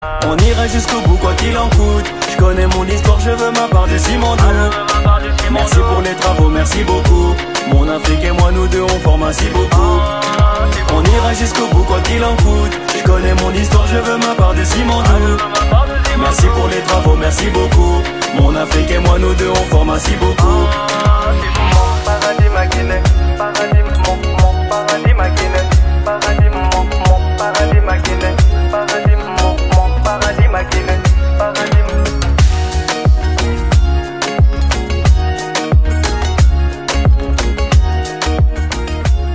On ira jusqu'au bout quoi qu'il en coûte. Je connais mon histoire, je veux ma part de Simondou. Merci pour les travaux, merci beaucoup. Mon Afrique et moi, nous deux, on forme un si beaucoup. On ira jusqu'au bout quoi qu'il en coûte. Je connais mon histoire, je veux ma part de Simondou. Merci pour les travaux, merci beaucoup. Mon Afrique et moi, nous deux, on forme un si beaucoup.